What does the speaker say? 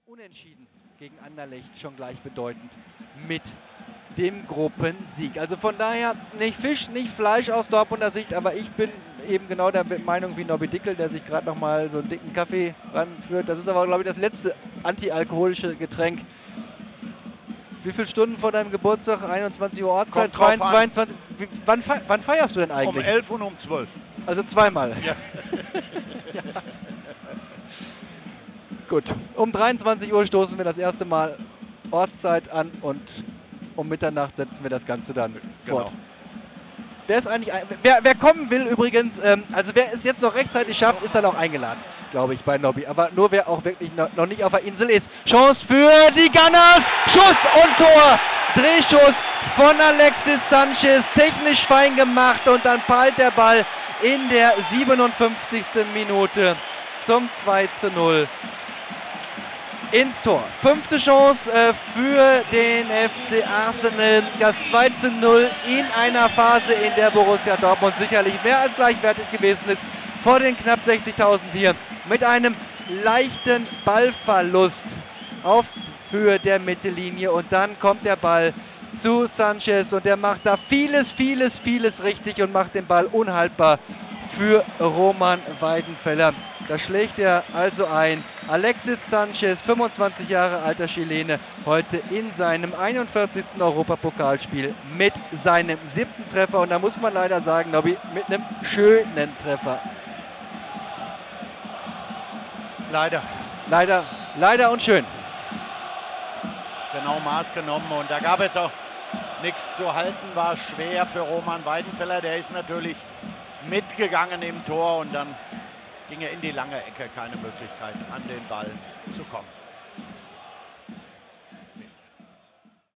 Unentschieden gegen Anderlecht schon gleichbedeutend mit dem Gruppensieg. Also von daher nicht Fisch, nicht Fleisch aus Dortmunder Sicht, aber ich bin eben genau der Meinung wie Nobby Dickel, der sich gerade nochmal so einen dicken Kaffee ranführt. Das ist aber, glaube ich, das letzte antialkoholische Getränk. Wie viele Stunden vor deinem Geburtstag? 21 Uhr Ortszeit? 22. Wann feierst du denn eigentlich? Um 11 und um 12. Also zweimal. Ja. Ja. Gut, um 23 Uhr stoßen wir das erste Mal Ortszeit an und um Mitternacht setzen wir das Ganze dann fort. Wer ist eigentlich, wer kommen will übrigens, also wer es jetzt noch rechtzeitig schafft, ist dann auch eingeladen, glaube ich, bei Nobby. Aber nur wer auch wirklich noch nicht auf der Insel ist. Chance für die Gunners, Schuss und Tor! Drehschuss von Alexis Sanchez, technisch fein gemacht und dann prallt der Ball in der 57. Minute zum 2:0 ins Tor. 5. Chance für den FC Arsenal. Das 2:0 in einer Phase, in der Borussia Dortmund sicherlich mehr als gleichwertig gewesen ist vor den knapp 60.000 hier. Mit einem leichten Ballverlust auf Höhe der Mittellinie. Und dann kommt der Ball zu Sanchez und der macht da vieles richtig und macht den Ball unhaltbar für Roman Weidenfeller. Da schlägt er also ein. Alexis Sanchez, 25 Jahre alter Chilene, heute in seinem 41. Europapokalspiel mit seinem 7. Treffer. Und da muss man leider sagen, Nobby, mit einem schönen Treffer. Leider und schön. Genau Maß genommen und da gab es auch nichts zu halten, war schwer für Roman Weidenfeller. Der ist natürlich mitgegangen im Tor und dann ging er in die lange Ecke, keine Möglichkeit, an den Ball zu kommen.